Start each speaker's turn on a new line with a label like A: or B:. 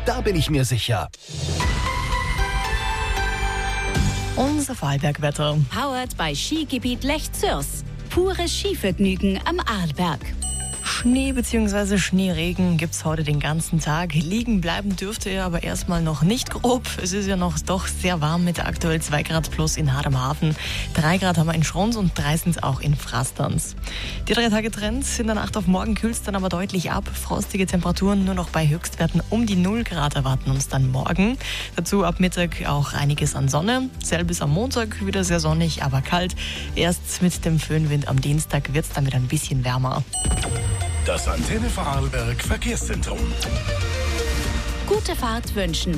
A: Da bin ich mir sicher.
B: Unser Vorarlberg-Wetter.
C: Powered bei Skigebiet Lech-Zürs. Pures Skivergnügen am Arlberg.
B: Schnee bzw. Schneeregen gibt's heute den ganzen Tag. Liegen bleiben dürfte er aber erstmal noch nicht grob. Es ist ja noch doch sehr warm mit aktuell 2 Grad plus in Hadamhafen. 3 Grad haben wir in Schrons und 3 sind's auch in Frasterns. Die 3-Tage-Trends in der Nacht auf morgen kühlt's dann aber deutlich ab. Frostige Temperaturen nur noch bei Höchstwerten um die 0 Grad erwarten uns dann morgen. Dazu ab Mittag auch einiges an Sonne. Selbes am Montag wieder sehr sonnig, aber kalt. Erst mit dem Föhnwind am Dienstag wird's dann wieder ein bisschen wärmer.
A: Das Antenne Vorarlberg Verkehrszentrum.
C: Gute Fahrt wünschen